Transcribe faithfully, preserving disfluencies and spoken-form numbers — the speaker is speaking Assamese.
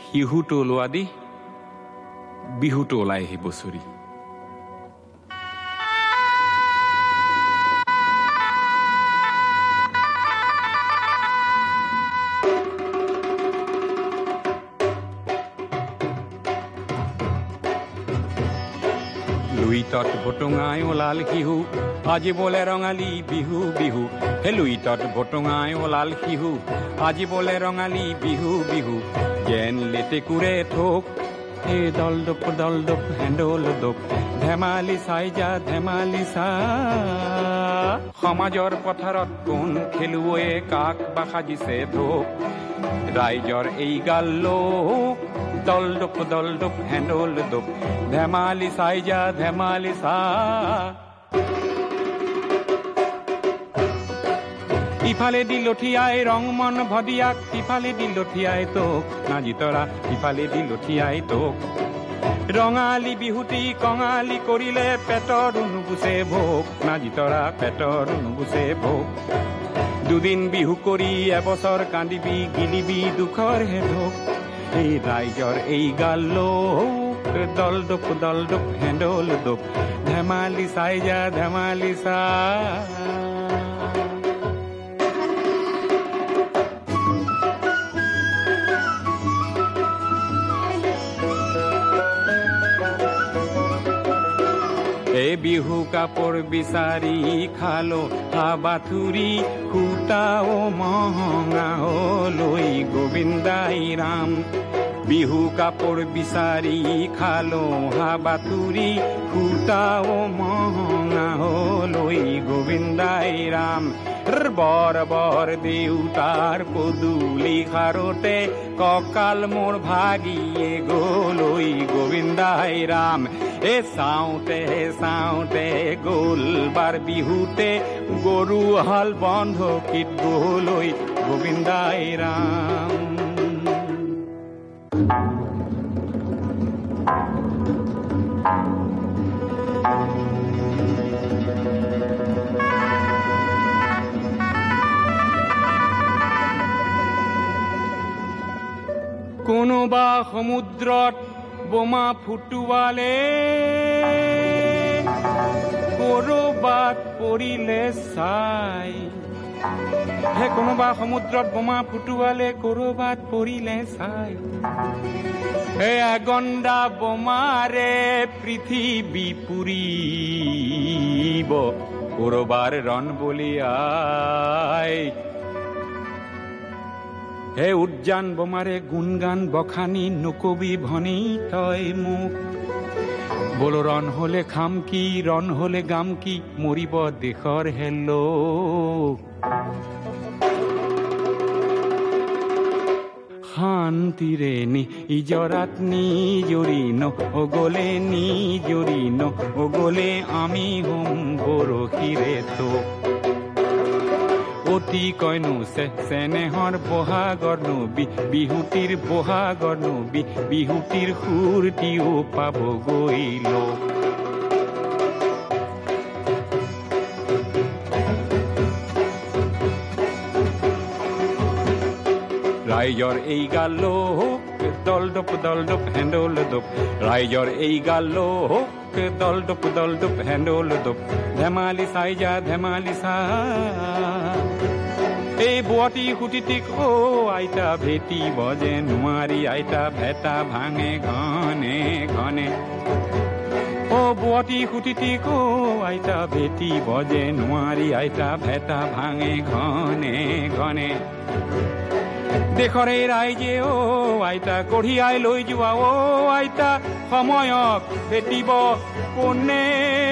শিহুটো ওলোৱা দি বিহুটো ওলাই আহি বছৰি লুইতত ভটুঙাই ওলাল শিহু আজি বোলে ৰঙালী বিহু বিহু হে লুইতত ভটুঙাই ওলাল শিহু আজি বোলে ৰঙালী বিহু বিহু যেন লেটেকুৰে ঠোক হে দল দপ দল দপ হেণ্ডল দপ ধেমালি চাই যা ধেমালি চা সমাজৰ পথাৰত কোন খেলুৱৈয়ে কাক বা সাজিছে ধোক ৰাইজৰ এই গাল লোক দল দপ দল দপ হেণ্ডল দপ ধেমালি চাই যা ধেমালি চা ইফালে দি লঠিয়াই ৰং মন ভদিয়াক ইফালে দি লঠিয়াই তোক নাজি তৰা ইফালে দি লঠিয়াই তোক ৰঙালী বিহুটি কঙালী কৰিলে পেটৰ নুগুচে ভোক নাজি তৰা পেটৰ নুগুচে ভোক দুদিন বিহু কৰি এবছৰ কান্দিবি গিলিবি দুখৰ হে ধোক এই ৰাইজৰ এই গাল লোক দল দপ দল দপ হেণ্ডল দপ ধেমালি চাই যা ধেমালি চা এই বিহু কাপোৰ বিচাৰি খালো হাবাথুৰি সূতা ও মহঙা লৈ গোবিন্দাই ৰাম বিহু কাপোৰ বিচাৰি খালো হাবাথুৰি সূতা ও মহঙা লৈ গোবিন্দাই ৰাম বৰ বৰ দেউতাৰ পদুলি খাৰতে কঁকাল মোৰ ভাগিয়ে গলৈ গোবিন্দাই ৰাম এ চাওঁতে চাওঁতে গ'ল বাৰ বিহুতে গৰু হাল বন্ধকীত গলৈ গোবিন্দাই ৰাম কোনোবা সমুদ্ৰত বোমা ফুটুৱালে কৰবাত পৰিলে চাই হে কোনোবা সমুদ্ৰত বোমা ফুটুৱালে কৰবাত পৰিলে চাই হে আগন্দা বোমাৰে পৃথিৱী পুৰিব কৰবাৰ ৰণ বলিয়াই হে উদ্যান বোমাৰে গুণগান বখানি নকবি ভনী তই মোক বোলো ৰণ হলে খাম কি ৰণ হলে গাম কি মৰিব দেশৰ হেল্লো শান্তিৰে নিজৰাত নিজৰি ন অগলে নিজৰি ন অগলে আমি হোম বৰশীৰে তোক অতি কইনো চেনেহৰ বহাগৰ নবী বিহুটিৰ বহাগৰ নবী বিহুটিৰ সুৰটিও পাব গৈল ৰাইজৰ এই গাল লোক দল দপ দল দপ হেণ্ডল দপ ৰাইজৰ এই গাল লোক দল দপ দল দপ হেণ্ডল দপ ধেমালি চাই যা ধেমালি চা এই বুৱাটি সুটিটিক অ আইতা ভেটি বজে নোৱাৰি আইতা ভেটা ভাঙে ঘনে ঘনে অ বুৱাটি সুটিটিক অ আইতা ভেটি বজে নোৱাৰি আইতা ভেটা ভাঙে ঘনে ঘনে দেশৰে ৰাইজে অ আইতা কঢ়িয়াই লৈ যোৱা অ আইতা সময়ক ভেটিব কোনে